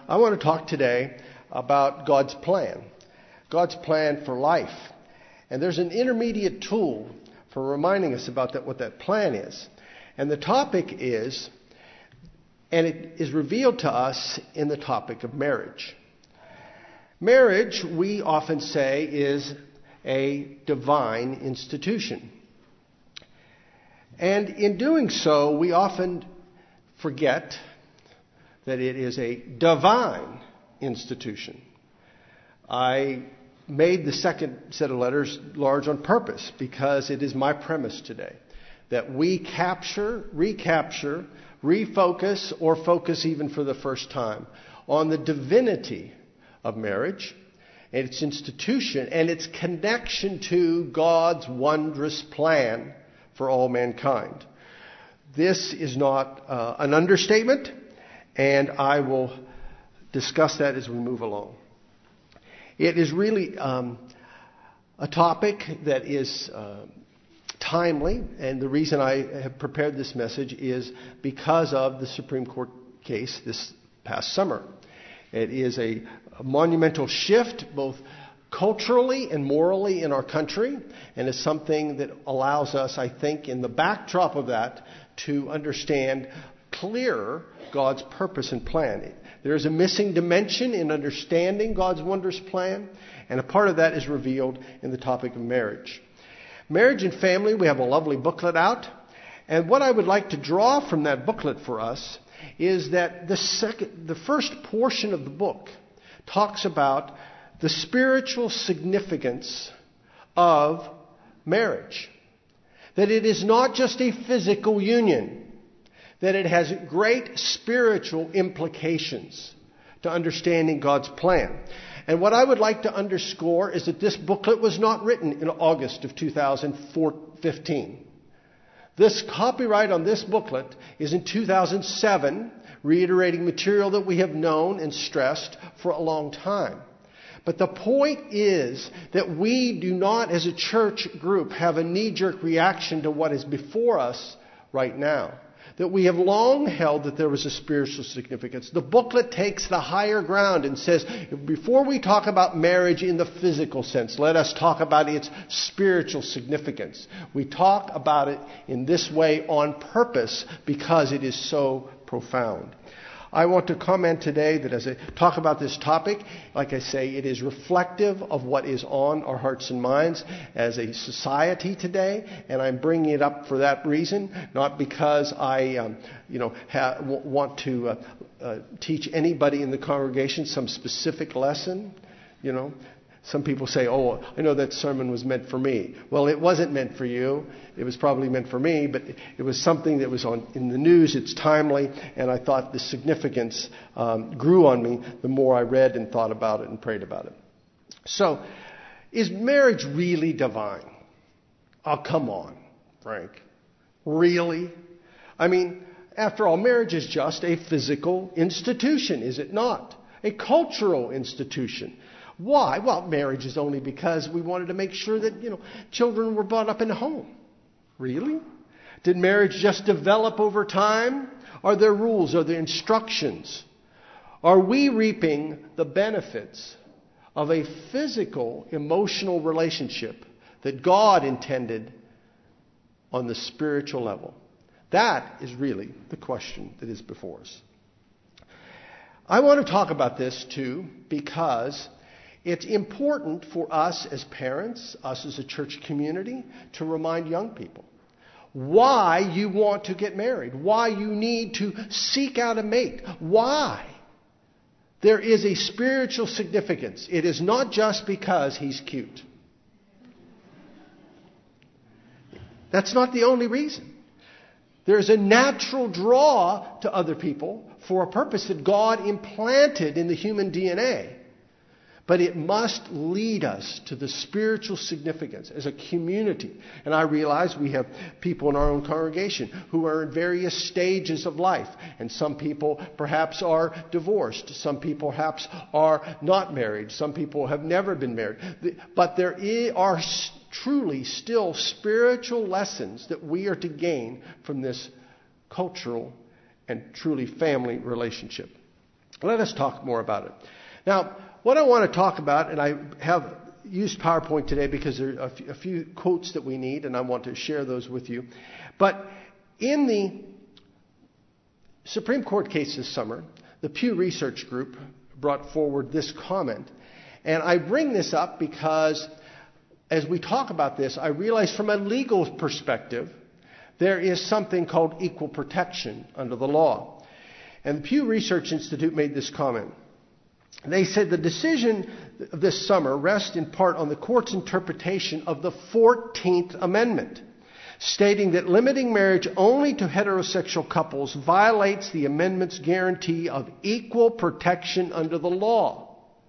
I want to talk today about God's plan for life. And there's an intermediate tool for reminding us about what that plan is. And the topic is, and it is revealed to us in the topic of marriage. Marriage, we often say, is a divine institution. And in doing so, we often forget that it is a divine institution. I made the second set of letters large on purpose because it is my premise today that we capture, recapture, refocus, or focus even for the first time on the divinity of marriage and its institution and its connection to God's wondrous plan for all mankind. This is not an understatement, and I will discuss that as we move along. It is really a topic that is timely, and the reason I have prepared this message is because of the Supreme Court case this past summer. It is a monumental shift, both culturally and morally in our country, and is something that allows us, I think, in the backdrop of that, to understand clearer God's purpose and plan. There is a missing dimension in understanding God's wondrous plan, and a part of that is revealed in the topic of marriage. Marriage and family, we have a lovely booklet out, and what I would like to draw from that booklet for us is that the first portion of the book talks about the spiritual significance of marriage. That it is not just a physical union, that it has great spiritual implications to understanding God's plan. And what I would like to underscore is that this booklet was not written in August of 2015. This copyright on this booklet is in 2007, reiterating material that we have known and stressed for a long time. But the point is that we do not, as a church group, have a knee-jerk reaction to what is before us right now. That we have long held that there was a spiritual significance. The booklet takes the higher ground and says, before we talk about marriage in the physical sense, let us talk about its spiritual significance. We talk about it in this way on purpose because it is so profound. I want to comment today that as I talk about this topic, like I say, it is reflective of what is on our hearts and minds as a society today, and I'm bringing it up for that reason, not because I, want to teach anybody in the congregation some specific lesson. Some people say, "Oh, I know that sermon was meant for me." Well, it wasn't meant for you. It was probably meant for me, but it was something that was in the news. It's timely, and I thought the significance grew on me the more I read and thought about it and prayed about it. So, is marriage really divine? Oh, come on, Frank. Really? I mean, after all, marriage is just a physical institution, is it not? A cultural institution. Why? Well, marriage is only because we wanted to make sure that, children were brought up in a home. Really? Did marriage just develop over time? Are there rules? Are there instructions? Are we reaping the benefits of a physical, emotional relationship that God intended on the spiritual level? That is really the question that is before us. I want to talk about this too because it's important for us as parents, us as a church community, to remind young people why you want to get married, why you need to seek out a mate, why. There is a spiritual significance. It is not just because he's cute. That's not the only reason. There's a natural draw to other people for a purpose that God implanted in the human DNA. But it must lead us to the spiritual significance as a community. And I realize we have people in our own congregation who are in various stages of life. And some people perhaps are divorced. Some people perhaps are not married. Some people have never been married. But there are truly still spiritual lessons that we are to gain from this cultural and truly family relationship. Let us talk more about it. Now, what I want to talk about, and I have used PowerPoint today because there are a few quotes that we need, and I want to share those with you. But in the Supreme Court case this summer, the Pew Research Group brought forward this comment. And I bring this up because as we talk about this, I realize from a legal perspective, there is something called equal protection under the law. And the Pew Research Institute made this comment. They said the decision of this summer rests in part on the court's interpretation of the 14th Amendment, stating that limiting marriage only to heterosexual couples violates the amendment's guarantee of equal protection under the law.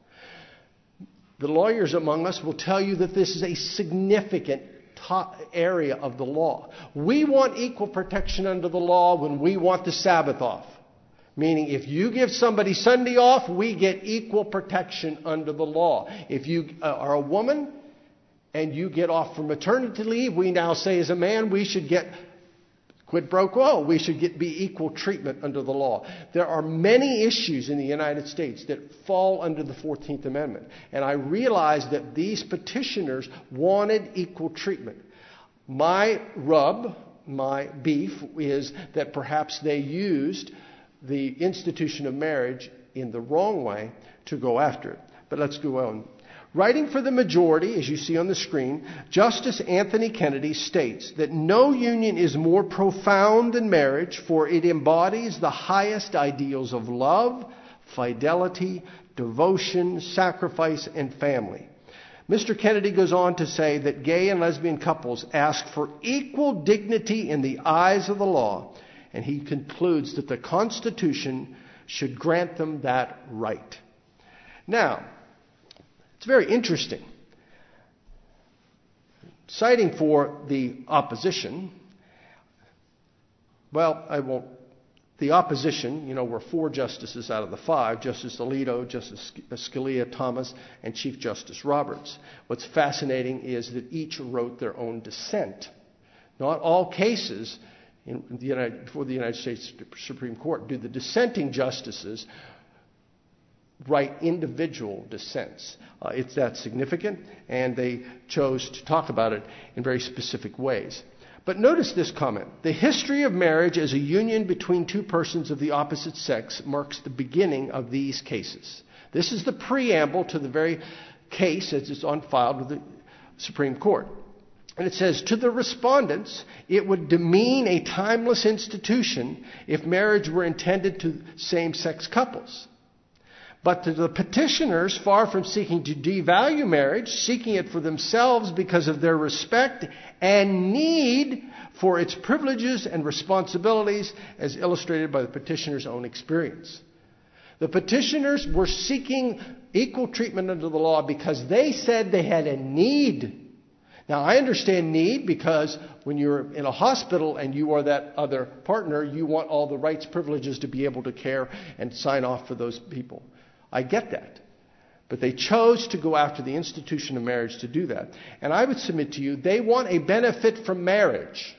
The lawyers among us will tell you that this is a significant area of the law. We want equal protection under the law when we want the Sabbath off. Meaning if you give somebody Sunday off, we get equal protection under the law. If you are a woman and you get off for maternity leave, we now say as a man we should get quid pro quo. We should be equal treatment under the law. There are many issues in the United States that fall under the 14th Amendment. And I realize that these petitioners wanted equal treatment. My rub, my beef, is that perhaps they used the institution of marriage in the wrong way to go after it. But let's go on. Writing for the majority, as you see on the screen, Justice Anthony Kennedy states that no union is more profound than marriage, for it embodies the highest ideals of love, fidelity, devotion, sacrifice, and family. Mr. Kennedy goes on to say that gay and lesbian couples ask for equal dignity in the eyes of the law, and he concludes that the Constitution should grant them that right. Now, it's very interesting. Citing for the opposition, well, I won't. The opposition, were 4 justices out of the 5, Justice Alito, Justice Scalia, Thomas, and Chief Justice Roberts. What's fascinating is that each wrote their own dissent. Not all cases before the United States Supreme Court do the dissenting justices write individual dissents. It's that significant, and they chose to talk about it in very specific ways. But notice this comment. The history of marriage as a union between two persons of the opposite sex marks the beginning of these cases. This is the preamble to the very case as it's on file with the Supreme Court. And it says, to the respondents, it would demean a timeless institution if marriage were intended to same-sex couples. But to the petitioners, far from seeking to devalue marriage, seeking it for themselves because of their respect and need for its privileges and responsibilities, as illustrated by the petitioners' own experience. The petitioners were seeking equal treatment under the law because they said they had a need. Now, I understand need because when you're in a hospital and you are that other partner, you want all the rights, privileges to be able to care and sign off for those people. I get that. But they chose to go after the institution of marriage to do that. And I would submit to you, they want a benefit from marriage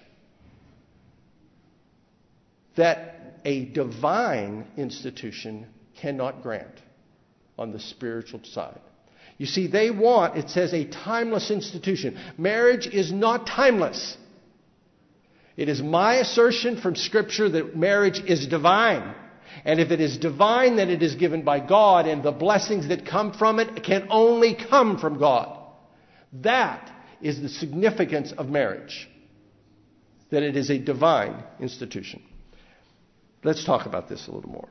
that a divine institution cannot grant on the spiritual side. You see, they want, it says, a timeless institution. Marriage is not timeless. It is my assertion from Scripture that marriage is divine. And if it is divine, then it is given by God, and the blessings that come from it can only come from God. That is the significance of marriage, that it is a divine institution. Let's talk about this a little more.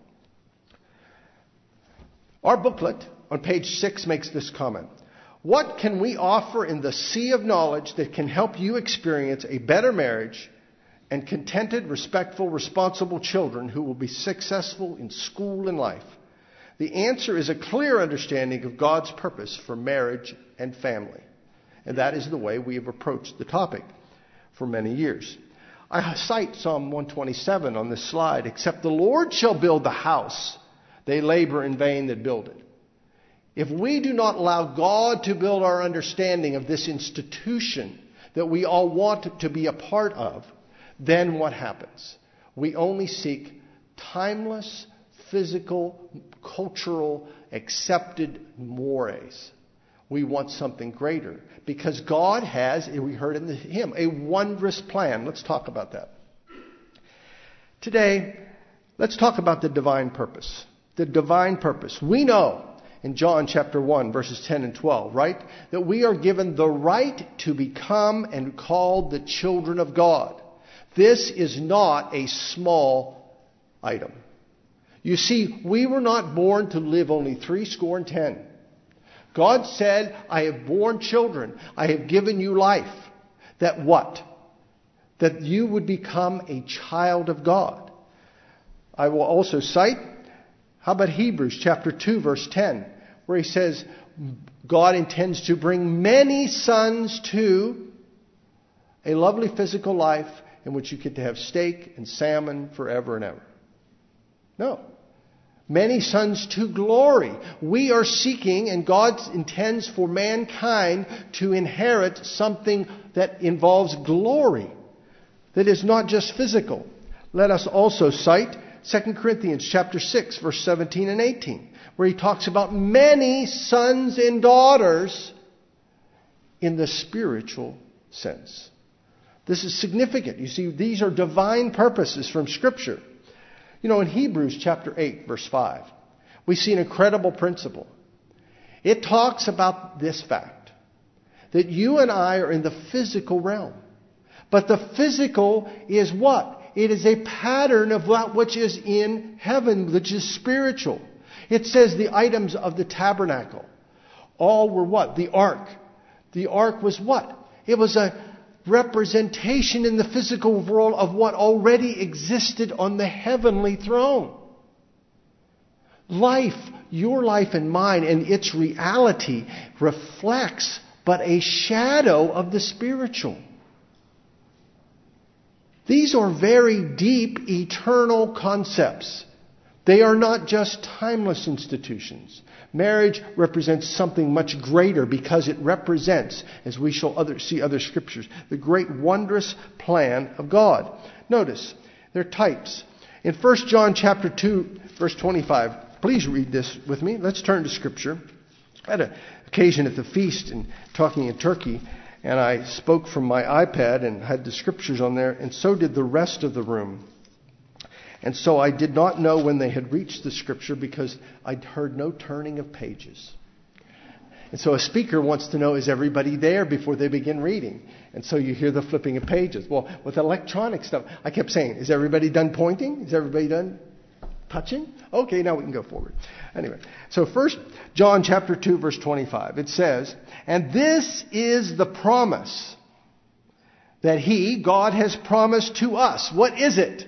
Our booklet on page 6 makes this comment. What can we offer in the sea of knowledge that can help you experience a better marriage and contented, respectful, responsible children who will be successful in school and life? The answer is a clear understanding of God's purpose for marriage and family. And that is the way we have approached the topic for many years. I cite Psalm 127 on this slide. Except the Lord shall build the house, they labor in vain that build it. If we do not allow God to build our understanding of this institution that we all want to be a part of, then what happens? We only seek timeless, physical, cultural, accepted mores. We want something greater. Because God has, we heard in the hymn, a wondrous plan. Let's talk about that. Today, let's talk about the divine purpose. The divine purpose. We know in John chapter 1, verses 10 and 12, right? That we are given the right to become and called the children of God. This is not a small item. You see, we were not born to live only 70. God said, I have borne children. I have given you life. That what? That you would become a child of God. I will also cite, how about Hebrews chapter 2, verse 10, where he says, God intends to bring many sons to a lovely physical life in which you get to have steak and salmon forever and ever. No. Many sons to glory. We are seeking, and God intends for mankind to inherit something that involves glory, that is not just physical. Let us also cite 2 Corinthians chapter 6, verse 17 and 18, where he talks about many sons and daughters in the spiritual sense. This is significant. You see, these are divine purposes from Scripture. You know, in Hebrews chapter 8, verse 5, we see an incredible principle. It talks about this fact, that you and I are in the physical realm. But the physical is what? It is a pattern of that which is in heaven, which is spiritual. It says the items of the tabernacle all were what? The ark. The ark was what? It was a representation in the physical world of what already existed on the heavenly throne. Life, your life and mine, and its reality reflects but a shadow of the spiritual. These are very deep, eternal concepts. They are not just timeless institutions. Marriage represents something much greater because it represents, as we shall see other scriptures, the great wondrous plan of God. Notice, they're types. In 1 John chapter 2, verse 25, please read this with me. Let's turn to Scripture. I had an occasion at the feast and talking in Turkey, and I spoke from my iPad and had the Scriptures on there, and so did the rest of the room. And so I did not know when they had reached the Scripture because I'd heard no turning of pages. And so a speaker wants to know, is everybody there before they begin reading? And so you hear the flipping of pages. Well, with electronic stuff, I kept saying, is everybody done pointing? Is everybody done touching? Okay, now we can go forward. Anyway, so 1 John chapter 2, verse 25, it says, and this is the promise that He, God, has promised to us. What is it?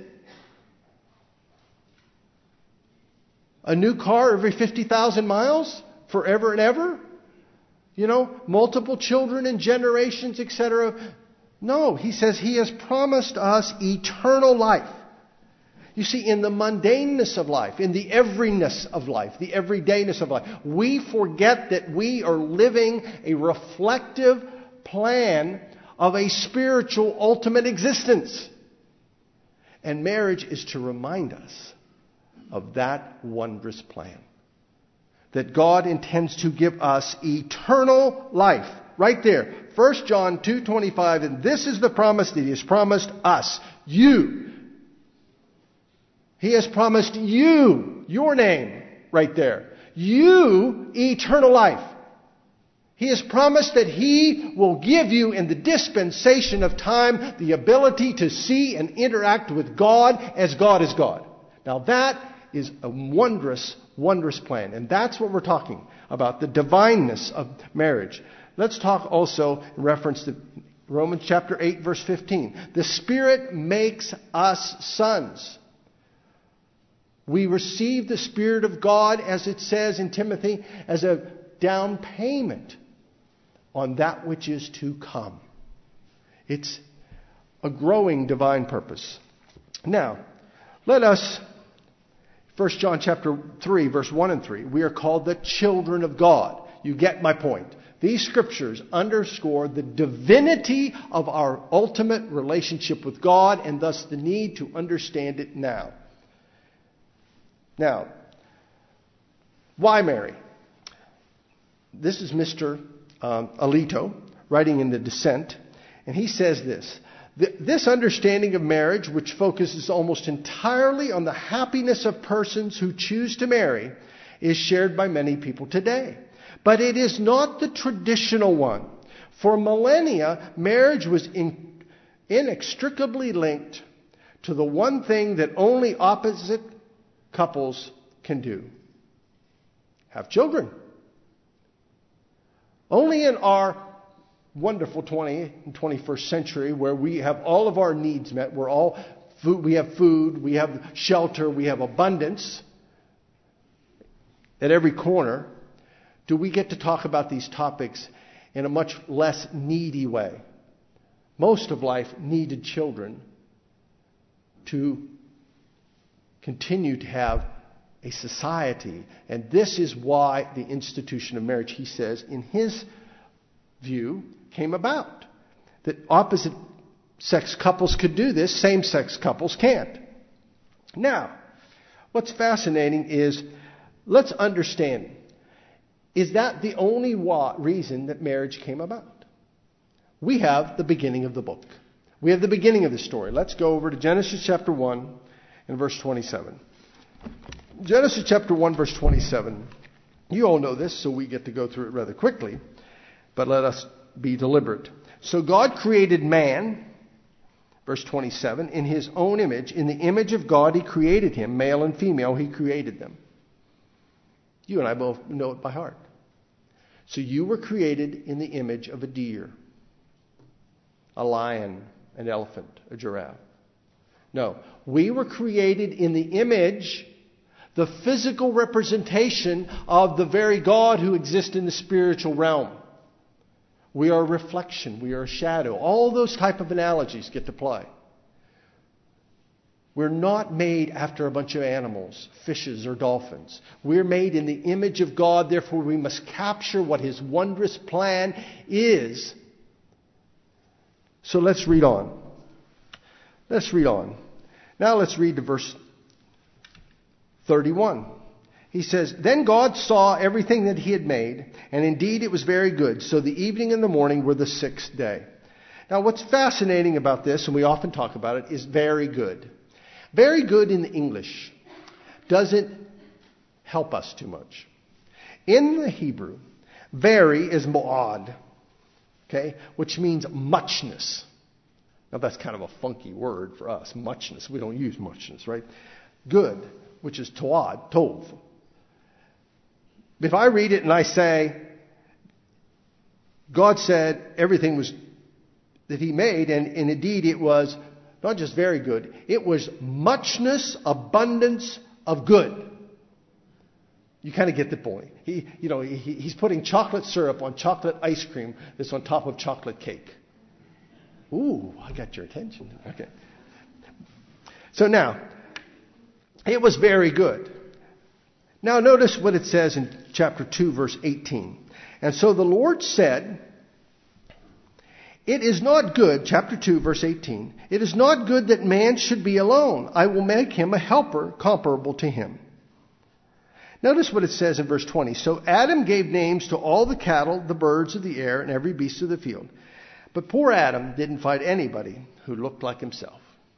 A new car every 50,000 miles? Forever and ever? You know, multiple children and generations, etc. No, He says He has promised us eternal life. You see, in the mundaneness of life, in the everyness of life, the everydayness of life, we forget that we are living a reflective plan of a spiritual ultimate existence. And marriage is to remind us of that wondrous plan. That God intends to give us eternal life. Right there. 1 John 2:25, and this is the promise that He has promised us. You. He has promised you, your name, right there. You, eternal life. He has promised that He will give you in the dispensation of time the ability to see and interact with God as God is God. Now that is a wondrous, wondrous plan. And that's what we're talking about, the divineness of marriage. Let's talk also in reference to Romans chapter 8, verse 15. The Spirit makes us sons. We receive the Spirit of God, as it says in Timothy, as a down payment on that which is to come. It's a growing divine purpose. Now, let us, 1 John chapter 3, verse 1 and 3, we are called the children of God. You get my point. These scriptures underscore the divinity of our ultimate relationship with God and thus the need to understand it now. Now, why marry? This is Mr. Alito writing in the dissent, and he says this. This understanding of marriage, which focuses almost entirely on the happiness of persons who choose to marry, is shared by many people today. But it is not the traditional one. For millennia, marriage was inextricably linked to the one thing that only opposite couples can do: have children. Only in our wonderful 20th and 21st century, where we have all of our needs met, we have food, we have shelter, we have abundance at every corner, do we get to talk about these topics in a much less needy way. Most of life needed children to continue to have a society. And this is why the institution of marriage, he says, in his view, came about. That opposite sex couples could do this, same-sex couples can't. Now, what's fascinating is, let's understand, is that the only reason that marriage came about? We have the beginning of the book. We have the beginning of the story. Let's go over to Genesis chapter 1 and verse 27. Genesis chapter 1, verse 27. You all know this, so we get to go through it rather quickly. But let us be deliberate. So God created man, verse 27, in his own image. In the image of God he created him. Male and female he created them. You and I both know it by heart. So you were created in the image of a deer, a lion, an elephant, a giraffe. No, we were created in the image, the physical representation of the very God who exists in the spiritual realm. We are a reflection. We are a shadow. All those type of analogies get to play. We're not made after a bunch of animals, fishes or dolphins. We're made in the image of God. Therefore, we must capture what his wondrous plan is. So let's read on. Let's read on. Now let's read to verse 31. He says, Then God saw everything that he had made, and indeed it was very good. So the evening and the morning were the sixth day. Now what's fascinating about this, and we often talk about it, is very good. Very good in the English doesn't help us too much. In the Hebrew, very is mo'ad, okay, which means muchness. Now that's kind of a funky word for us, muchness. We don't use muchness, right? Good, which is to'ad, tov. If I read it and I say, God said everything was that he made, and indeed it was not just very good, it was muchness, abundance of good. You kind of get the point. He's putting chocolate syrup on chocolate ice cream that's on top of chocolate cake. Ooh, I got your attention. Okay. So now, it was very good. Now notice what it says in chapter 2, verse 18. And so the Lord said, It is not good, chapter 2, verse 18, it is not good that man should be alone. I will make him a helper comparable to him. Notice what it says in verse 20. So Adam gave names to all the cattle, the birds of the air, and every beast of the field. But poor Adam didn't find anybody who looked like himself.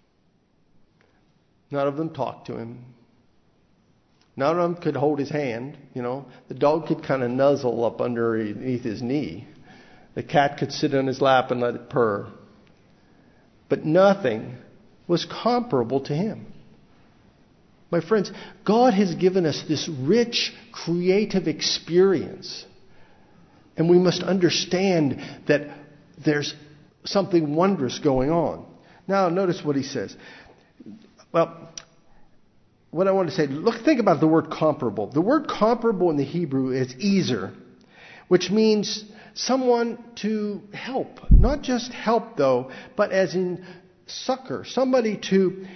None of them talked to him. None of them could hold his hand. The dog could kind of nuzzle up underneath his knee. The cat could sit on his lap and let it purr. But nothing was comparable to him. My friends, God has given us this rich, creative experience. And we must understand that there's something wondrous going on. Now, notice what he says. Well, what I want to say, think about the word comparable. The word comparable in the Hebrew is ezer, which means someone to help. Not just help, though, but as in succor. Somebody to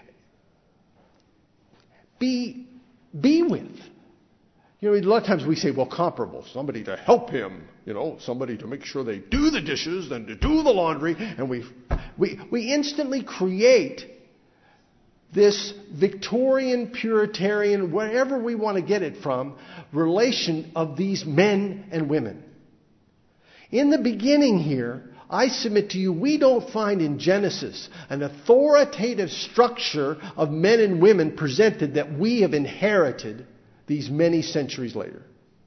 be with. A lot of times we say, well, comparable. Somebody to help him. Somebody to make sure they do the dishes and to do the laundry. And we instantly create this Victorian, Puritanian, wherever we want to get it from, relation of these men and women. In the beginning here, I submit to you, we don't find in Genesis an authoritative structure of men and women presented that we have inherited these many centuries later.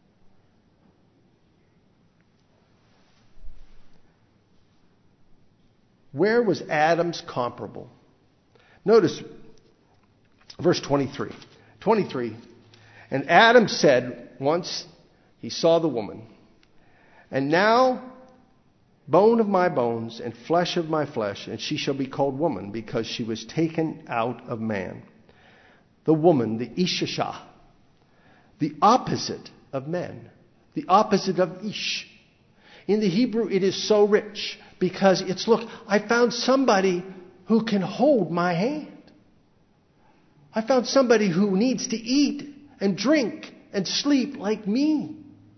Where was Adam's comparable? Notice verse 23. 23. And Adam said, once he saw the woman, and now bone of my bones and flesh of my flesh, and she shall be called woman, because she was taken out of man. The woman, the Ishasha, the opposite of men, the opposite of Ish. In the Hebrew, it is so rich because it's, look, I found somebody who can hold my hand. I found somebody who needs to eat and drink and sleep like me.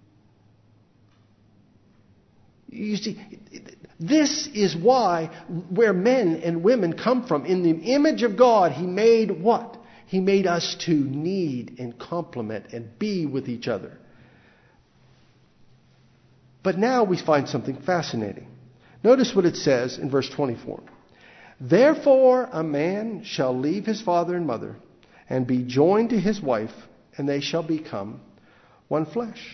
You see, this is where men and women come from. In the image of God, He made what? He made us to need and complement and be with each other. But now we find something fascinating. Notice what it says in verse 24. Therefore a man shall leave his father and mother and be joined to his wife, and they shall become one flesh.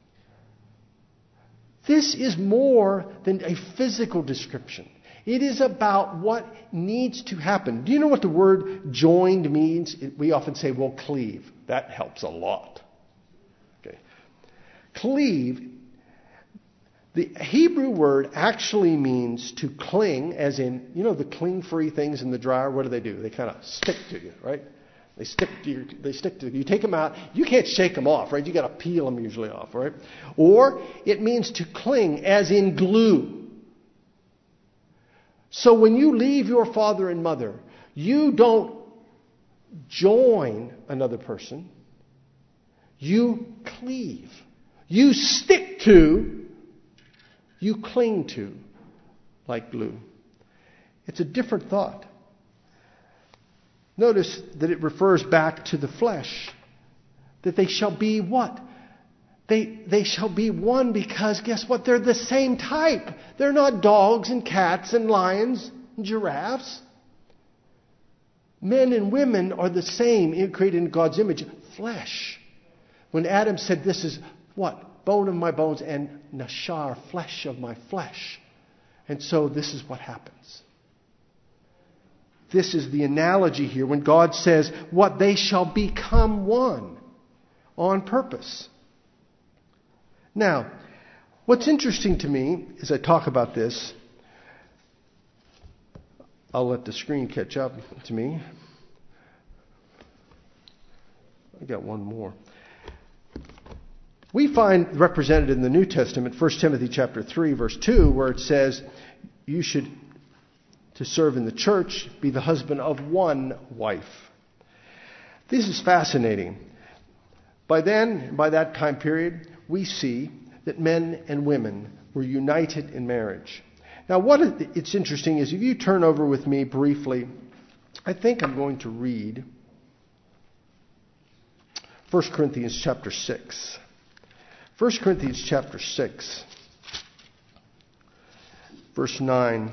This is more than a physical description. It is about what needs to happen. Do you know what the word joined means? We often say, well, cleave. That helps a lot. Okay. Cleave, the Hebrew word actually means to cling, as in, you know, the cling-free things in the dryer, what do? They kind of stick to you, right? They stick to you. You take them out. You can't shake them off, right? You got to peel them usually off, right? Or it means to cling, as in glue. So when you leave your father and mother, you don't join another person. You cleave. You stick to. You cling to, like glue. It's a different thought. Notice that it refers back to the flesh. That they shall be what? They shall be one, because guess what? They're the same type. They're not dogs and cats and lions and giraffes. Men and women are the same, created in God's image. Flesh. When Adam said, this is what? Bone of my bones and nashar, flesh of my flesh. And so this is what happens. This is the analogy here when God says, what? They shall become one on purpose. Now, what's interesting to me as I talk about this, I'll let the screen catch up to me. I got one more. We find represented in the New Testament, 1 Timothy chapter 3, verse 2, where it says, you should, to serve in the church, be the husband of one wife. This is fascinating. By that time period, we see that men and women were united in marriage. Now, it's interesting is if you turn over with me briefly, I think I'm going to read 1 Corinthians chapter 6. 1 Corinthians chapter 6, verse 9.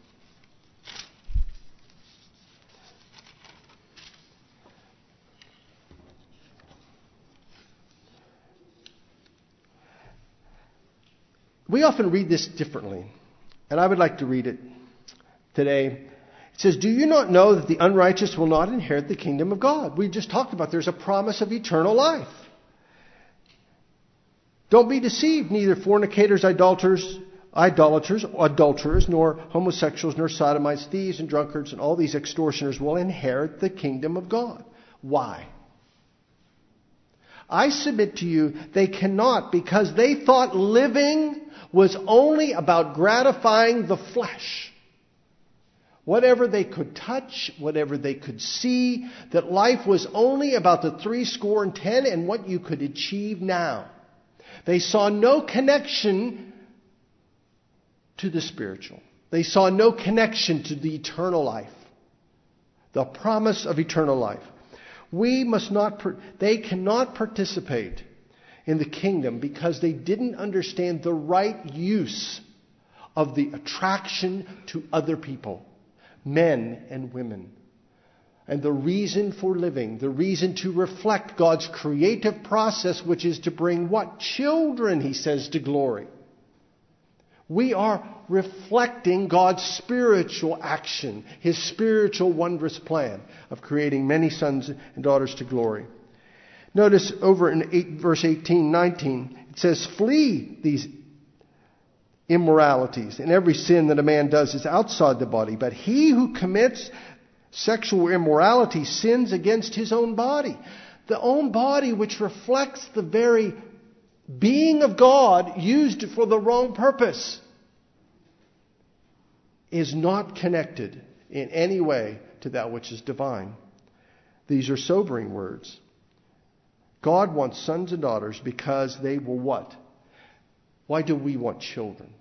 We often read this differently, and I would like to read it today. It says, do you not know that the unrighteous will not inherit the kingdom of God? We just talked about there's a promise of eternal life. Don't be deceived, neither fornicators, idolaters, adulterers, nor homosexuals, nor sodomites, thieves and drunkards, and all these extortioners will inherit the kingdom of God. Why? I submit to you, they cannot, because they thought living was only about gratifying the flesh. Whatever they could touch, whatever they could see, that life was only about the 70 and what you could achieve now. They saw no connection to the spiritual. They saw no connection to the eternal life. the promise of eternal life. They cannot participate in the kingdom because they didn't understand the right use of the attraction to other people, men and women. And the reason for living, the reason to reflect God's creative process, which is to bring what? Children, he says, to glory. We are reflecting God's spiritual action, His spiritual wondrous plan of creating many sons and daughters to glory. Notice over in verse 18, 19, it says, flee these immoralities. And every sin that a man does is outside the body. But he who commits sexual immorality sins against his own body. The own body which reflects the very being of God used for the wrong purpose is not connected in any way to that which is divine. These are sobering words. God wants sons and daughters because they will what? Why do we want children?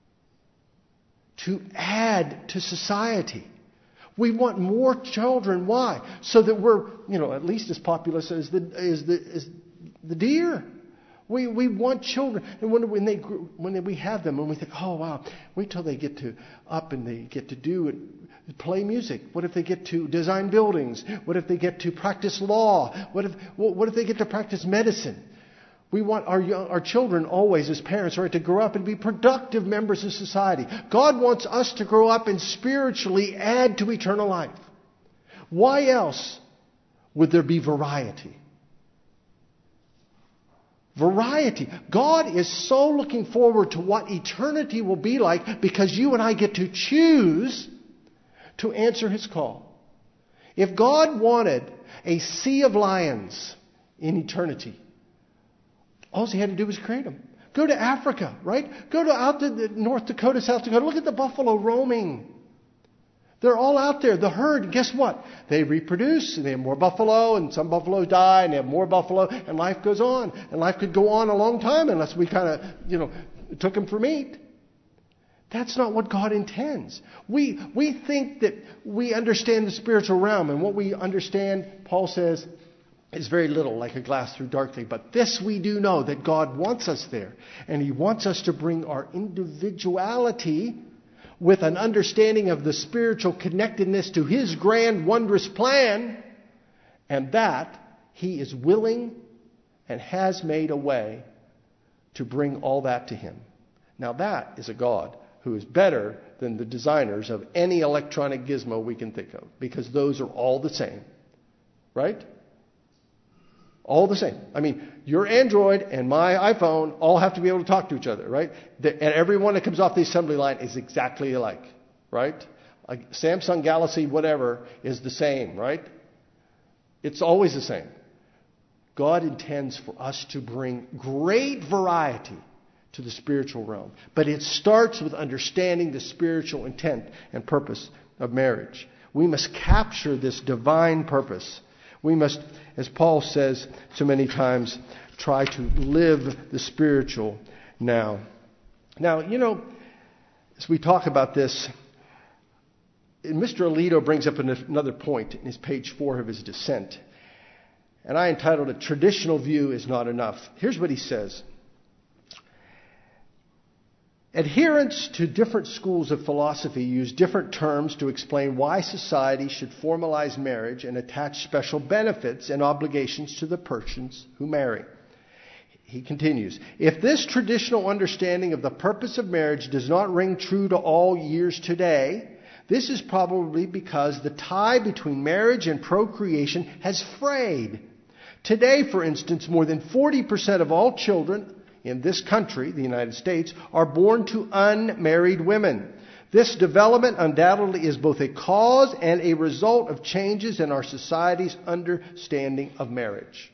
To add to society. We want more children. Why? So that we're, at least as populous as the deer. We want children. And when we have them and we think, oh wow, wait till they get to up and they get to play music. What if they get to design buildings? What if they get to practice law? What if they get to practice medicine? We want our children always, as parents, to grow up and be productive members of society. God wants us to grow up and spiritually add to eternal life. Why else would there be variety? Variety. God is so looking forward to what eternity will be like because you and I get to choose to answer His call. If God wanted a sea of lions in eternity, all He had to do was create them. Go to Africa, right? Go out to North Dakota, South Dakota. Look at the buffalo roaming. They're all out there. The herd, guess what? They reproduce, and they have more buffalo, and some buffalo die, and they have more buffalo, and life goes on. And life could go on a long time unless we kind of, took them for meat. That's not what God intends. We think that we understand the spiritual realm, and what we understand, Paul says, is very little, like a glass through darkly. But this we do know, that God wants us there. And He wants us to bring our individuality with an understanding of the spiritual connectedness to His grand, wondrous plan. And that He is willing and has made a way to bring all that to Him. Now that is a God who is better than the designers of any electronic gizmo we can think of. Because those are all the same. Right? All the same. I mean, your Android and my iPhone all have to be able to talk to each other, right? And every one that comes off the assembly line is exactly alike, right? A Samsung Galaxy, whatever, is the same, right? It's always the same. God intends for us to bring great variety to the spiritual realm. But it starts with understanding the spiritual intent and purpose of marriage. We must capture this divine purpose. We must, as Paul says so many times, try to live the spiritual now. Now, as we talk about this, Mr. Alito brings up another point in his page 4 of his dissent. And I entitled it, Traditional View is Not Enough. Here's what he says. Adherents to different schools of philosophy use different terms to explain why society should formalize marriage and attach special benefits and obligations to the persons who marry. He continues, if this traditional understanding of the purpose of marriage does not ring true to all ears today, this is probably because the tie between marriage and procreation has frayed. Today, for instance, more than 40% of all children in this country, the United States, are born to unmarried women. This development undoubtedly is both a cause and a result of changes in our society's understanding of marriage.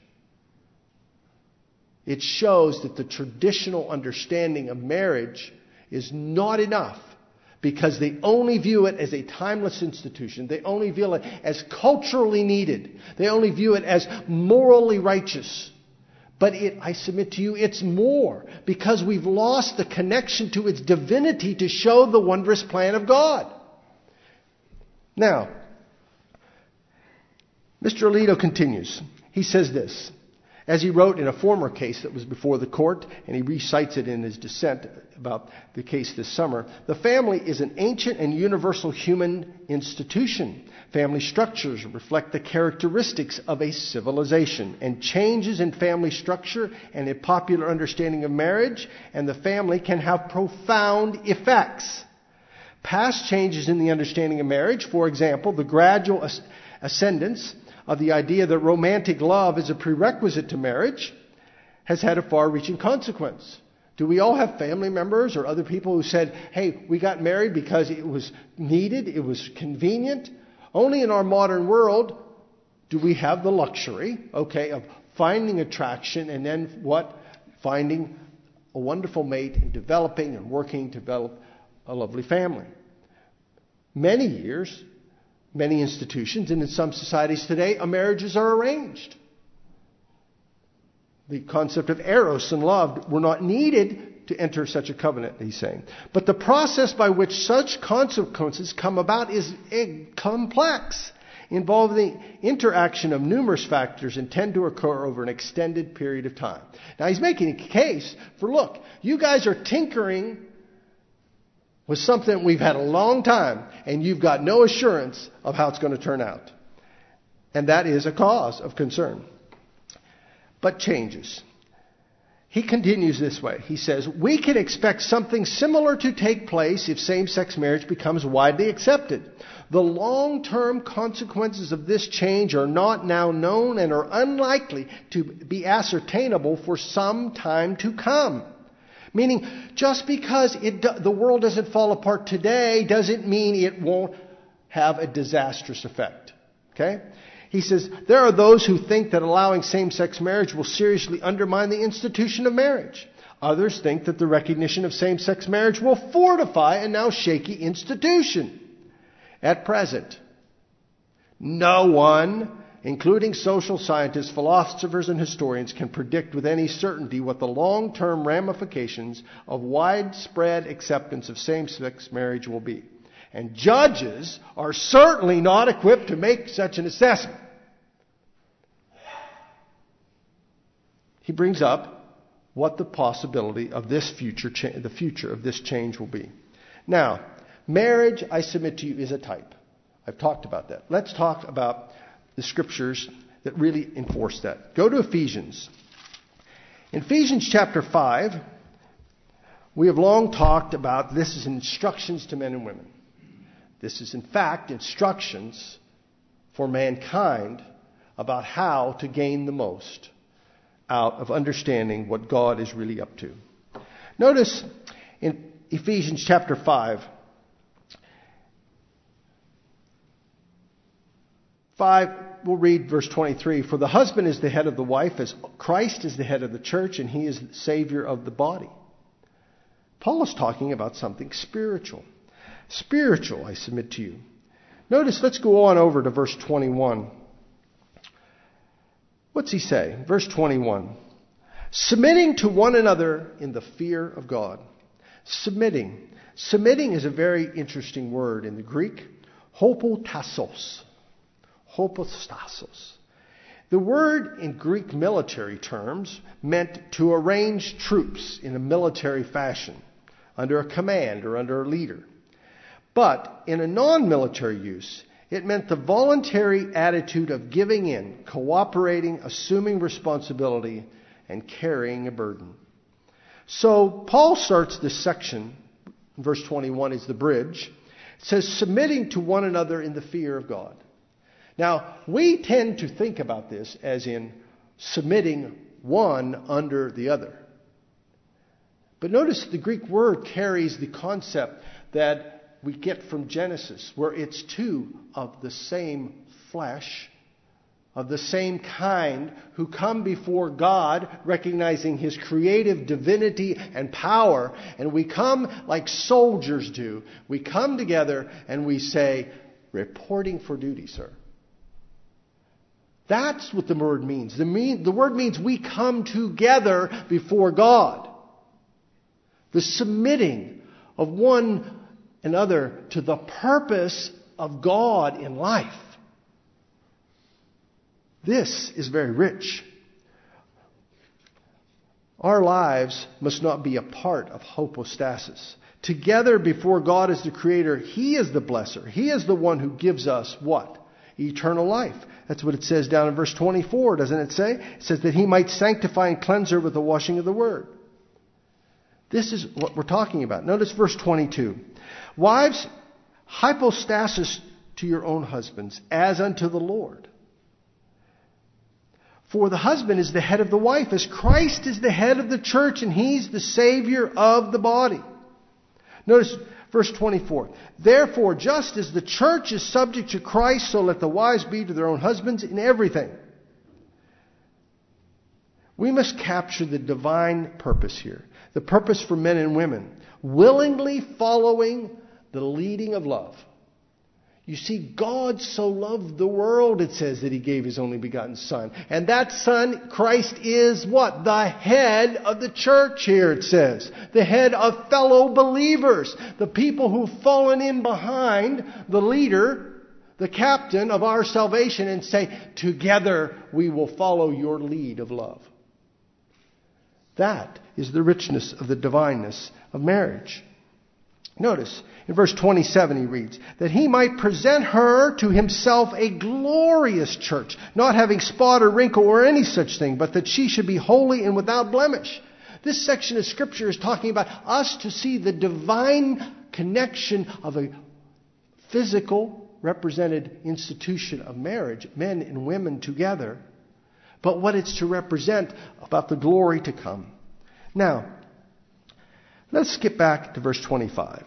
It shows that the traditional understanding of marriage is not enough because they only view it as a timeless institution. They only view it as culturally needed. They only view it as morally righteous. But I submit to you, it's more because we've lost the connection to its divinity to show the wondrous plan of God. Now, Mr. Alito continues. He says this, as he wrote in a former case that was before the court, and he recites it in his dissent about the case this summer. The family is an ancient and universal human institution. Family structures reflect the characteristics of a civilization, and changes in family structure and a popular understanding of marriage and the family can have profound effects. Past changes in the understanding of marriage, for example, the gradual ascendance of the idea that romantic love is a prerequisite to marriage, has had a far-reaching consequence. Do we all have family members or other people who said, hey, we got married because it was needed, it was convenient? Only in our modern world do we have the luxury, of finding attraction and then finding a wonderful mate and developing and working to develop a lovely family. Many years, many institutions, and in some societies today, marriages are arranged. The concept of eros and love were not needed to enter such a covenant, he's saying. But the process by which such consequences come about is complex, involving the interaction of numerous factors and tend to occur over an extended period of time. Now he's making a case for, look, you guys are tinkering with something we've had a long time, and you've got no assurance of how it's going to turn out. And that is a cause of concern. But changes. He continues this way. He says, we can expect something similar to take place if same-sex marriage becomes widely accepted. The long-term consequences of this change are not now known and are unlikely to be ascertainable for some time to come. Meaning, just because the world doesn't fall apart today doesn't mean it won't have a disastrous effect. Okay? He says, there are those who think that allowing same-sex marriage will seriously undermine the institution of marriage. Others think that the recognition of same-sex marriage will fortify a now shaky institution. At present, no one, including social scientists, philosophers, and historians, can predict with any certainty what the long-term ramifications of widespread acceptance of same-sex marriage will be. And judges are certainly not equipped to make such an assessment. He brings up what the possibility of this the future of this change will be. Now, marriage, I submit to you, is a type. I've talked about that. Let's talk about the scriptures that really enforce that. Go to Ephesians. In Ephesians chapter 5, we have long talked about this is instructions to men and women. This is, in fact, instructions for mankind about how to gain the most out of understanding what God is really up to. Notice in Ephesians chapter 5, we'll read verse 23. For the husband is the head of the wife, as Christ is the head of the church, and he is the Savior of the body. Paul is talking about something spiritual. Spiritual, I submit to you. Notice, let's go on over to verse 21. What's he say? Verse 21. Submitting to one another in the fear of God. Submitting. Submitting is a very interesting word in the Greek. Hopotasos. Hopostasos. The word in Greek military terms meant to arrange troops in a military fashion, under a command or under a leader. But in a non-military use, it meant the voluntary attitude of giving in, cooperating, assuming responsibility, and carrying a burden. So Paul starts this section, verse 21 is the bridge. It says, submitting to one another in the fear of God. Now, we tend to think about this as in submitting one under the other. But notice the Greek word carries the concept that we get from Genesis, where it's two of the same flesh, of the same kind, who come before God, recognizing His creative divinity and power. And we come like soldiers do. We come together and we say, reporting for duty, sir. That's what the word means. The word means we come together before God. The submitting of one another to the purpose of God in life. This is very rich. Our lives must not be a part of hypostasis. Together before God as the Creator, He is the blesser. He is the one who gives us what? Eternal life. That's what it says down in verse 24, doesn't it say? It says that He might sanctify and cleanse her with the washing of the Word. This is what we're talking about. Notice verse 22. Wives, hypostasis to your own husbands, as unto the Lord. For the husband is the head of the wife, as Christ is the head of the church, and He's the Savior of the body. Notice verse 24. Therefore, just as the church is subject to Christ, so let the wives be to their own husbands in everything. We must capture the divine purpose here. The purpose for men and women. Willingly following the leading of love. You see, God so loved the world, it says, that He gave His only begotten Son. And that Son, Christ, is what? The head of the church here, it says. The head of fellow believers. The people who've fallen in behind the leader, the captain of our salvation, and say, together we will follow your lead of love. That is the richness of the divineness of marriage. Notice, in verse 27 he reads, that He might present her to Himself a glorious church, not having spot or wrinkle or any such thing, but that she should be holy and without blemish. This section of Scripture is talking about us to see the divine connection of a physical represented institution of marriage, men and women together, but what it's to represent about the glory to come. Now, let's skip back to verse 25.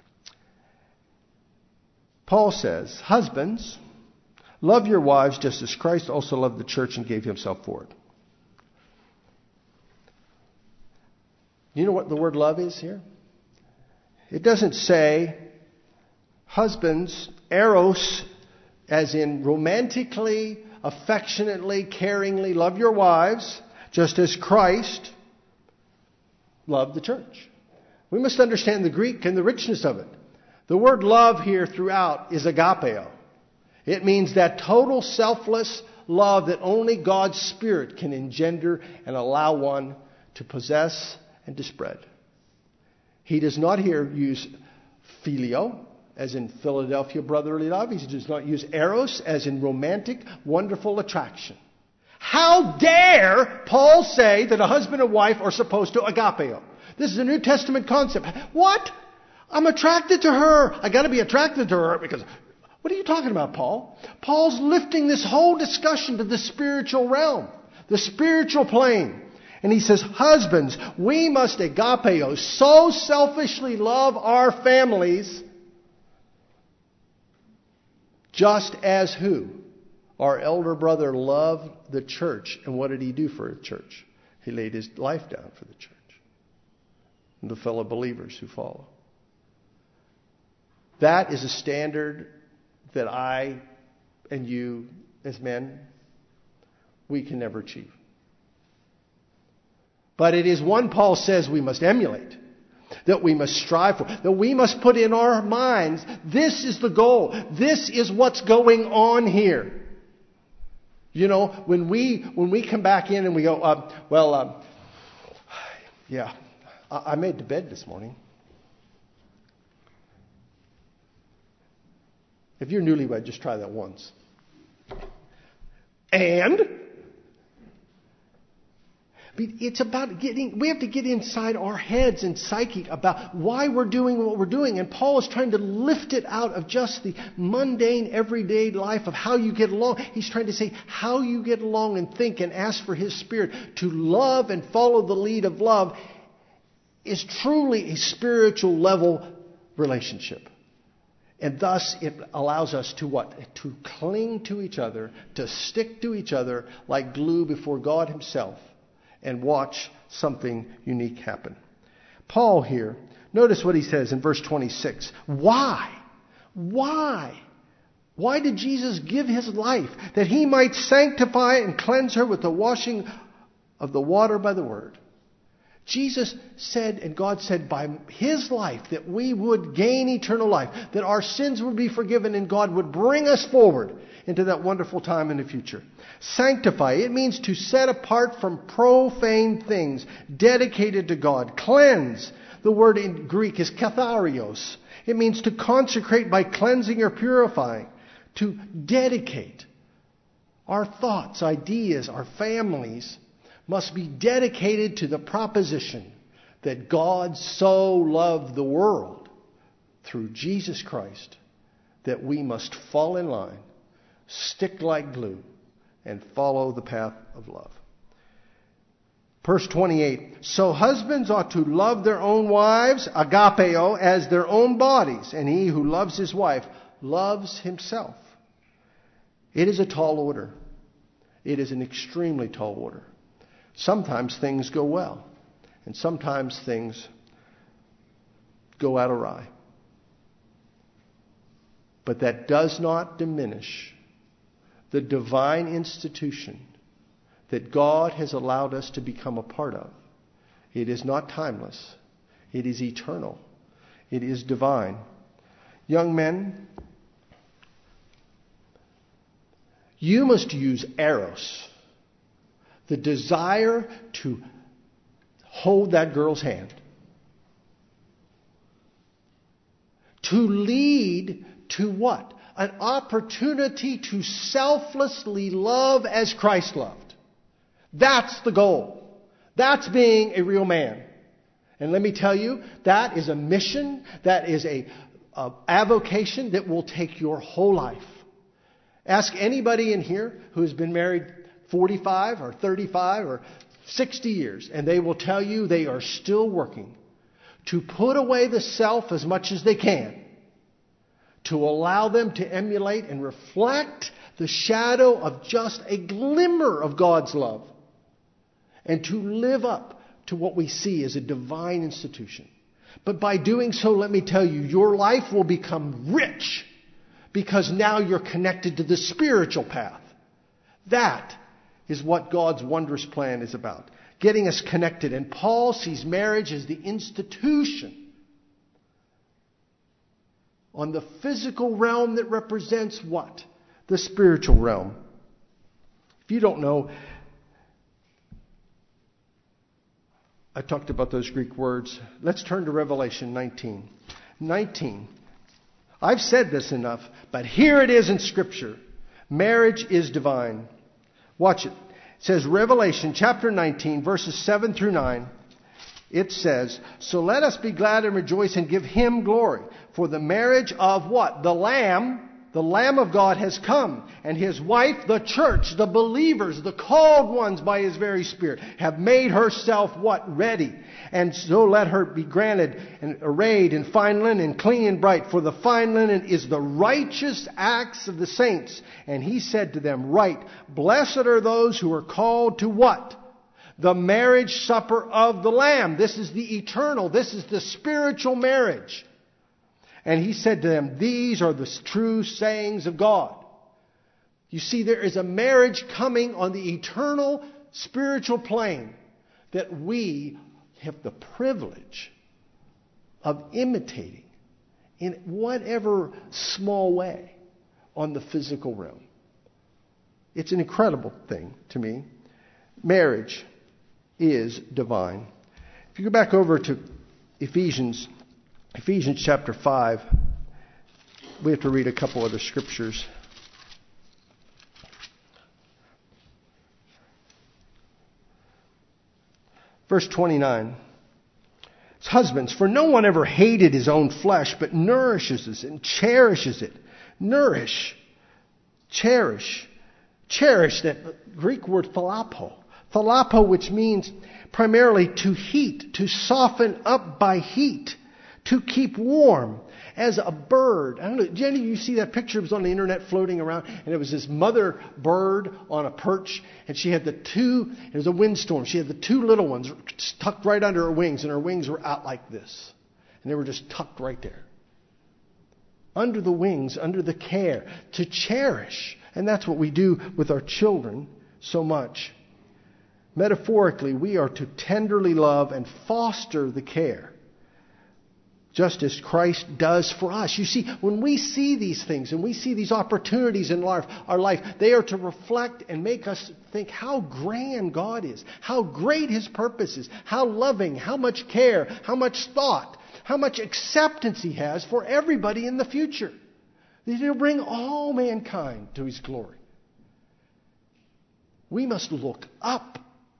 Paul says, husbands, love your wives just as Christ also loved the church and gave Himself for it. You know what the word love is here? It doesn't say, husbands, eros, as in romantically, affectionately, caringly love your wives, just as Christ loved the church. We must understand the Greek and the richness of it. The word love here throughout is agapeo. It means that total selfless love that only God's Spirit can engender and allow one to possess and to spread. He does not here use phileo, as in Philadelphia brotherly love. He does not use eros, as in romantic, wonderful attraction. How dare Paul say that a husband and wife are supposed to agapeo? This is a New Testament concept. What? I'm attracted to her. I got to be attracted to her because... What are you talking about, Paul? Paul's lifting this whole discussion to the spiritual realm, the spiritual plane. And he says, husbands, we must agapeo, so selfishly love our families, just as who? Our elder brother loved the church. And what did he do for the church? He laid his life down for the church and the fellow believers who follow. That is a standard that I and you as men, we can never achieve. But it is one Paul says we must emulate, that we must strive for, that we must put in our minds, this is the goal. This is what's going on here. You know, when we come back in and we go, I made the bed this morning. If you're newlywed, just try that once. And it's about we have to get inside our heads and psyche about why we're doing what we're doing. And Paul is trying to lift it out of just the mundane, everyday life of how you get along. He's trying to say how you get along and think and ask for His Spirit to love and follow the lead of love is truly a spiritual level relationship. And thus it allows us to what? To cling to each other, to stick to each other like glue before God Himself and watch something unique happen. Paul here, notice what he says in verse 26. Why? Why? Why did Jesus give His life? That He might sanctify and cleanse her with the washing of the water by the Word. Jesus said, and God said by His life, that we would gain eternal life, that our sins would be forgiven, and God would bring us forward into that wonderful time in the future. Sanctify, it means to set apart from profane things, dedicated to God. Cleanse, the word in Greek is katharios. It means to consecrate by cleansing or purifying. To dedicate. Our thoughts, ideas, our families must be dedicated to the proposition that God so loved the world through Jesus Christ that we must fall in line, stick like glue, and follow the path of love. Verse 28, so husbands ought to love their own wives, agapeo, as their own bodies, and he who loves his wife loves himself. It is a tall order. It is an extremely tall order. Sometimes things go well, and sometimes things go out awry. But that does not diminish the divine institution that God has allowed us to become a part of. It is not timeless. It is eternal. It is divine. Young men, you must use eros, the desire to hold that girl's hand, to lead to what? An opportunity to selflessly love as Christ loved. That's the goal. That's being a real man. And let me tell you, that is a mission, that is a avocation that will take your whole life. Ask anybody in here who has been married 45 or 35 or 60 years, and they will tell you they are still working to put away the self as much as they can, to allow them to emulate and reflect the shadow of just a glimmer of God's love, and to live up to what we see as a divine institution. But by doing so, let me tell you, your life will become rich, because now you're connected to the spiritual path. That is what God's wondrous plan is about. Getting us connected. And Paul sees marriage as the institution on the physical realm that represents what? The spiritual realm. If you don't know, I talked about those Greek words. Let's turn to Revelation 19. 19. I've said this enough, but here it is in Scripture. Marriage is divine. Watch it. It says, Revelation chapter 19, verses 7 through 9. It says, so let us be glad and rejoice and give Him glory. For the marriage of what? The Lamb of God has come. And His wife, the church, the believers, the called ones by His very Spirit, have made herself what? Ready. And so let her be granted and arrayed in fine linen, clean and bright. For the fine linen is the righteous acts of the saints. And He said to them, write, blessed are those who are called to what? The marriage supper of the Lamb. This is the eternal. This is the spiritual marriage. And He said to them, these are the true sayings of God. You see, there is a marriage coming on the eternal spiritual plane that we have the privilege of imitating in whatever small way on the physical realm. It's an incredible thing to me. Marriage is divine. If you go back over to Ephesians chapter 5, we have to read a couple other scriptures. Verse 29. Husbands, for no one ever hated his own flesh, but nourishes it and cherishes it. Nourish. Cherish. Cherish, that Greek word thalapo. Thalapo, which means primarily to heat, to soften up by heat, to keep warm, as a bird. I don't know, Jenny, you see that picture? It was on the internet floating around, and it was this mother bird on a perch, and she had it was a windstorm, she had the two little ones tucked right under her wings, and her wings were out like this. And they were just tucked right there. Under the wings, under the care, to cherish. And that's what we do with our children so much. Metaphorically, we are to tenderly love and foster the care, just as Christ does for us. You see, when we see these things and we see these opportunities in our life, they are to reflect and make us think how grand God is, how great His purpose is, how loving, how much care, how much thought, how much acceptance He has for everybody in the future. That He'll bring all mankind to His glory. We must look up.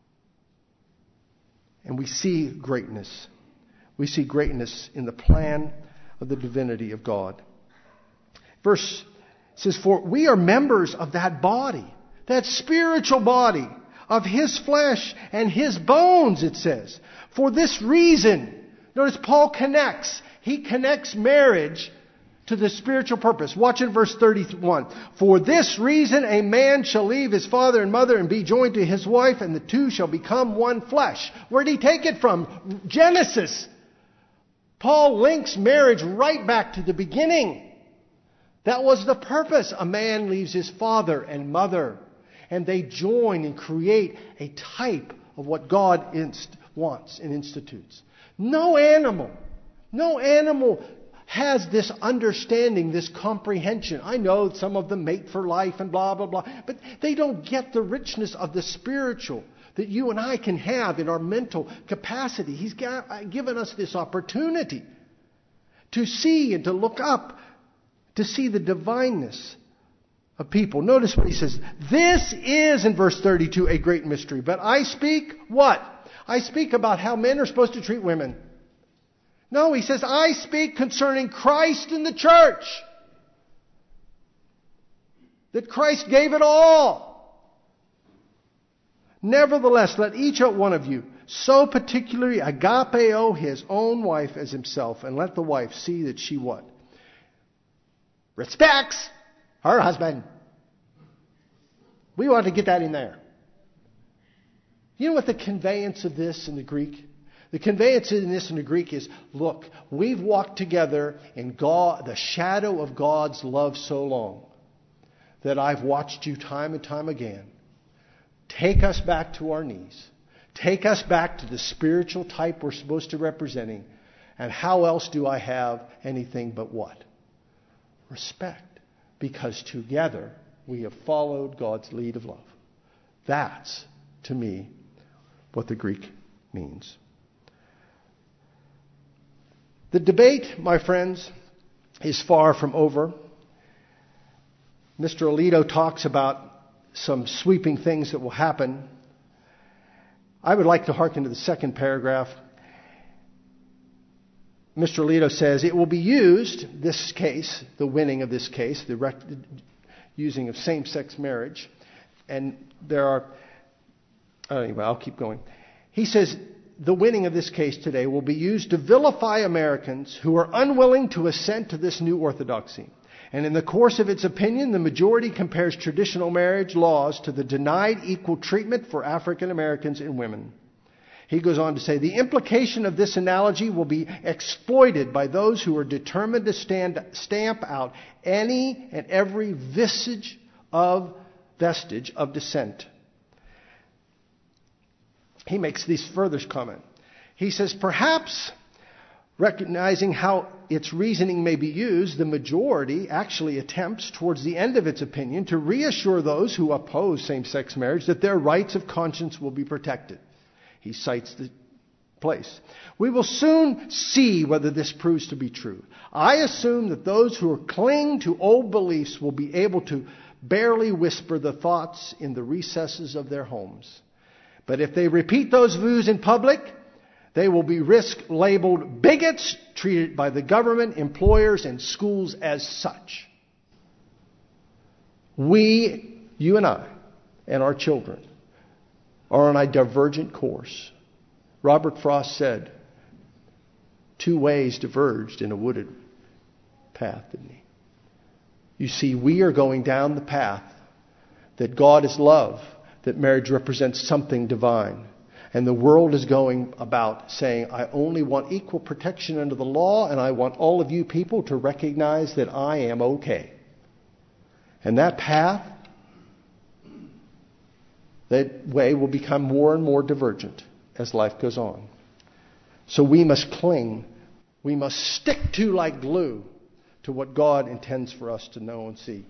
And we see greatness. We see greatness in the plan of the divinity of God. Verse says, for we are members of that body, that spiritual body of His flesh and His bones, it says. For this reason, notice Paul connects. He connects marriage to the spiritual purpose. Watch in verse 31. For this reason a man shall leave his father and mother and be joined to his wife, and the two shall become one flesh. Where did he take it from? Genesis. Paul links marriage right back to the beginning. That was the purpose. A man leaves his father and mother, and they join and create a type of what God wants and institutes. No animal has this understanding, this comprehension. I know some of them mate for life and blah, blah, blah, but they don't get the richness of the spiritual that you and I can have in our mental capacity. He's given us this opportunity to see and to look up, to see the divineness of people. Notice what he says. This is, in verse 32, a great mystery. But I speak what? I speak about how men are supposed to treat women. No, he says, I speak concerning Christ and the church. That Christ gave it all. Nevertheless, let each one of you so particularly agapeo his own wife as himself, and let the wife see that she what? Respects her husband. We want to get that in there. You know what the conveyance of this in the Greek? The conveyance in this in the Greek is, look, we've walked together in God, the shadow of God's love so long that I've watched you time and time again. Take us back to our knees. Take us back to the spiritual type we're supposed to representing. And how else do I have anything but what? Respect. Because together we have followed God's lead of love. That's, to me, what the Greek means. The debate, my friends, is far from over. Mr. Alito talks about some sweeping things that will happen. I would like to hearken to the second paragraph. Mr. Alito says, it will be used, this case, the winning of this case, the using of same-sex marriage, and there are, anyway, I'll keep going. He says, the winning of this case today will be used to vilify Americans who are unwilling to assent to this new orthodoxy. And in the course of its opinion, the majority compares traditional marriage laws to the denied equal treatment for African Americans and women. He goes on to say, the implication of this analogy will be exploited by those who are determined to stamp out any and every vestige of dissent. He makes this further comment. He says, perhaps recognizing how its reasoning may be used, the majority actually attempts towards the end of its opinion to reassure those who oppose same-sex marriage that their rights of conscience will be protected. He cites the place. We will soon see whether this proves to be true. I assume that those who cling to old beliefs will be able to barely whisper the thoughts in the recesses of their homes. But if they repeat those views in public, they will be labeled bigots, treated by the government, employers, and schools as such. We, you and I, and our children, are on a divergent course. Robert Frost said, 2 ways diverged in a wooded path, didn't he? You see, we are going down the path that God is love, that marriage represents something divine. And the world is going about saying, I only want equal protection under the law, and I want all of you people to recognize that I am okay. And that path That way will become more and more divergent as life goes on. So we must cling. We must stick to like glue to what God intends for us to know and see.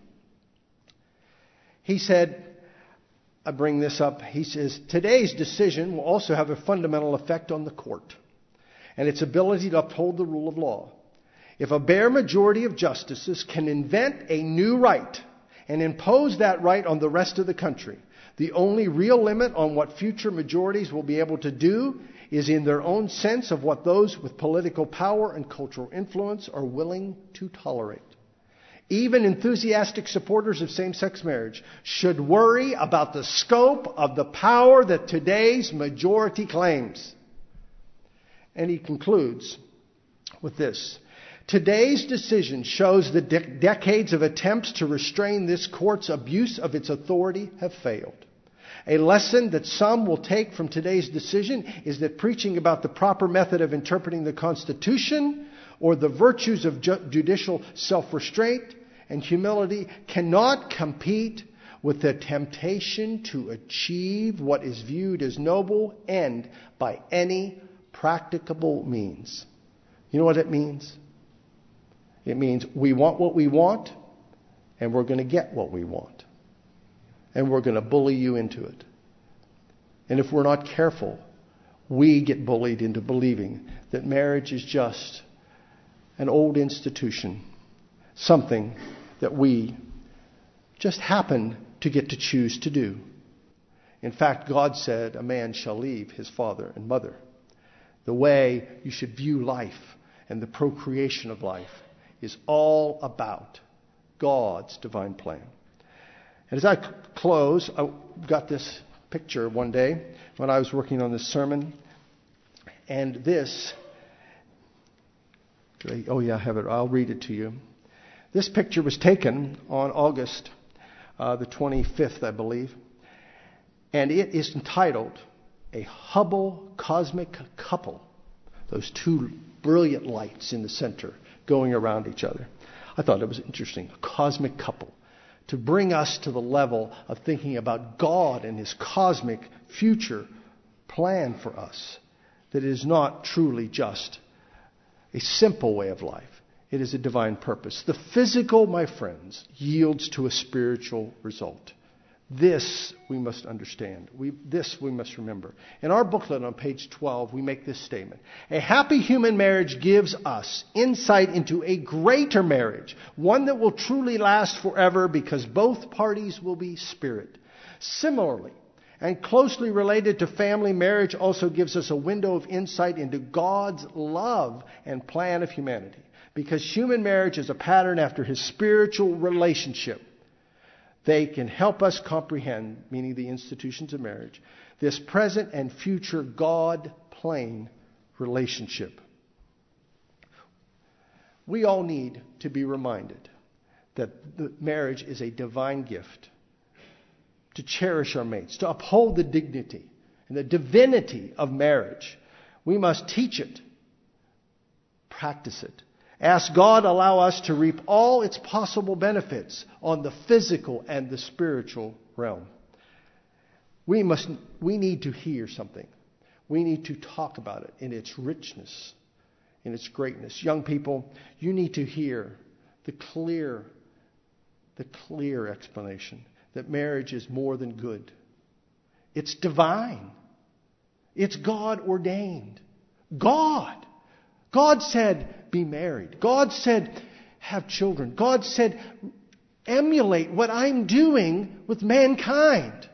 He said, I bring this up, he says, today's decision will also have a fundamental effect on the court and its ability to uphold the rule of law. If a bare majority of justices can invent a new right and impose that right on the rest of the country, the only real limit on what future majorities will be able to do is in their own sense of what those with political power and cultural influence are willing to tolerate. Even enthusiastic supporters of same-sex marriage should worry about the scope of the power that today's majority claims. And he concludes with this. Today's decision shows that decades of attempts to restrain this court's abuse of its authority have failed. A lesson that some will take from today's decision is that preaching about the proper method of interpreting the Constitution or the virtues of judicial self-restraint and humility cannot compete with the temptation to achieve what is viewed as noble end by any practicable means. You know what it means? It means we want what we want, and we're going to get what we want. And we're going to bully you into it. And if we're not careful, we get bullied into believing that marriage is just an old institution, something that we just happen to get to choose to do. In fact, God said a man shall leave his father and mother. The way you should view life and the procreation of life is all about God's divine plan. And as I close, I got this picture one day when I was working on this sermon. And this, I have it. I'll read it to you. This picture was taken on August the 25th, I believe. And it is entitled, A Hubble Cosmic Couple. Those two brilliant lights in the center going around each other. I thought it was interesting. A cosmic couple. To bring us to the level of thinking about God and His cosmic future plan for us. That it is not truly just a simple way of life. It is a divine purpose. The physical, my friends, yields to a spiritual result. This we must understand. This we must remember. In our booklet on page 12, we make this statement. A happy human marriage gives us insight into a greater marriage, one that will truly last forever because both parties will be spirit. Similarly, and closely related to family, marriage also gives us a window of insight into God's love and plan of humanity. Because human marriage is a pattern after His spiritual relationship. They can help us comprehend, meaning the institutions of marriage, this present and future God-plane relationship. We all need to be reminded that the marriage is a divine gift. To cherish our mates, to uphold the dignity and the divinity of marriage. We must teach it, practice it. Ask God allow us to reap all its possible benefits on the physical and the spiritual realm. We need to hear something. We need to talk about it in its richness, in its greatness. Young people, you need to hear the clear explanation that marriage is more than good. It's divine. It's God ordained. God said, be married. God said, have children. God said, emulate what I'm doing with mankind.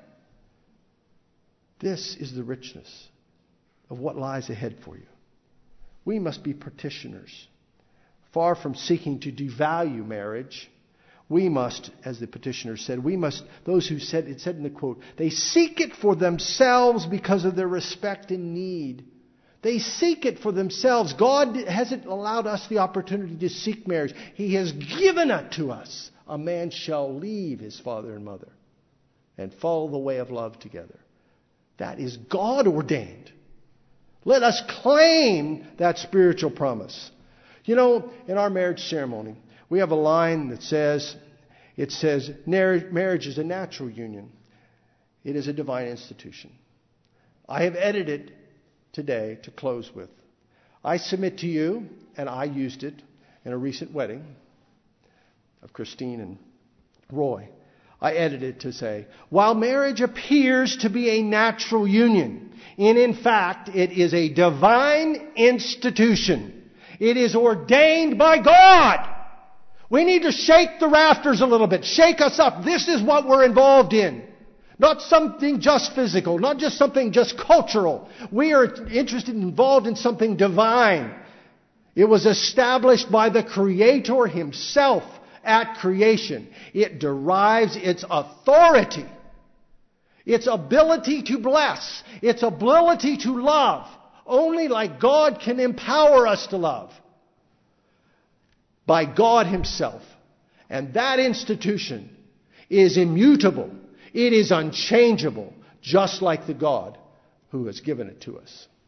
This is the richness of what lies ahead for you. We must be practitioners. Far from seeking to devalue marriage, we must, as the petitioner said, those who said, it said in the quote, they seek it for themselves because of their respect and need. They seek it for themselves. God hasn't allowed us the opportunity to seek marriage. He has given it to us. A man shall leave his father and mother and follow the way of love together. That is God ordained. Let us claim that spiritual promise. You know, in our marriage ceremony, we have a line that says, marriage is a natural union. It is a divine institution. I have edited today to close with. I submit to you, and I used it in a recent wedding of Christine and Roy. I edited to say, while marriage appears to be a natural union, and in fact it is a divine institution. It is ordained by God. We need to shake the rafters a little bit. Shake us up. This is what we're involved in. Not something just physical, not just something just cultural. We are interested and involved in something divine. It was established by the Creator Himself at creation. It derives its authority, its ability to bless, its ability to love, only like God can empower us to love, by God Himself. And that institution is immutable. It is unchangeable, just like the God who has given it to us.